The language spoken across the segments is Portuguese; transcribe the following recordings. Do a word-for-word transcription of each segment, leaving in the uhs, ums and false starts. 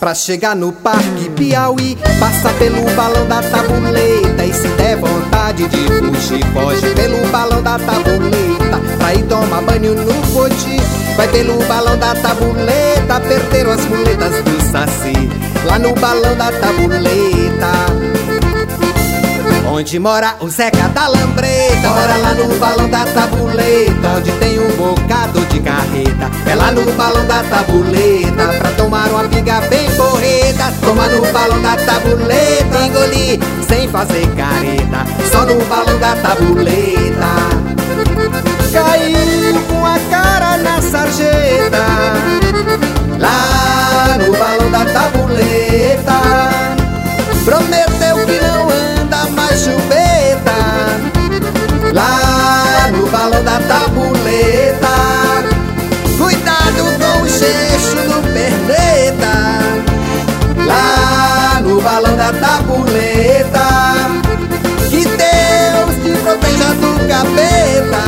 Pra chegar no Parque Piauí, passa pelo balão da tabuleta. E se der vontade de fugir, foge pelo balão da tabuleta. Pra ir tomar banho no Poti, vai pelo balão da tabuleta. Perderam as muletas do Saci, lá no balão da tabuleta. Onde mora o Zeca da Lambreta, mora lá no balão da tabuleta. Onde tem um bocado de carreta, é lá no balão da tabuleta. Pra tomar uma pinga bem porreta, toma no balão da tabuleta. Engolir sem fazer careta, só no balão da tabuleta. Caiu com a cara na sarjeta, lá no balão da tabuleta. Prometeu que não anda mais chupeta, lá no balão da tabuleta. Cuidado com o cheixo do perneta, lá no balão da tabuleta. Que Deus te proteja do capeta,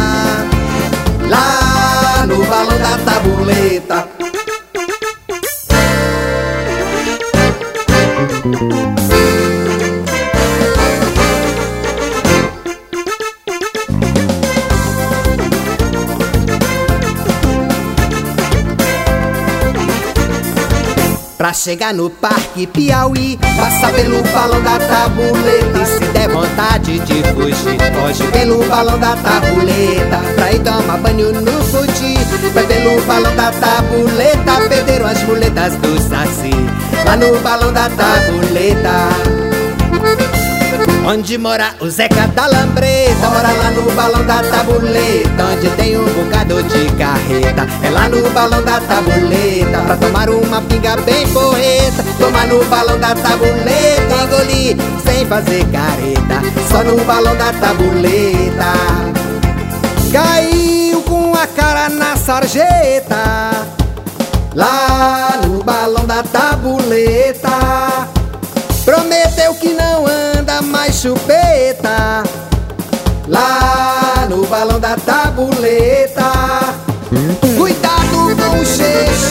lá no balão da tabuleta. Pra chegar no Parque Piauí, passa pelo balão da tabuleta. E se der vontade de fugir, foge pelo balão da tabuleta. Pra ir tomar banho no Poti, vai pelo balão da tabuleta. Perderam as muletas do Saci, lá no balão da tabuleta. Onde mora o Zeca da Lambreta, mora lá no balão da tabuleta. Onde tem um bocado de carreta, é lá no balão da tabuleta. Pra tomar uma pinga bem porreta, toma no balão da tabuleta. Engolir sem fazer careta, só no balão da tabuleta. Caiu com a cara na sarjeta, lá no balão da tabuleta. Prometeu que não anda mais chupeta, lá no balão da tabuleta. Cuidado com o cheixo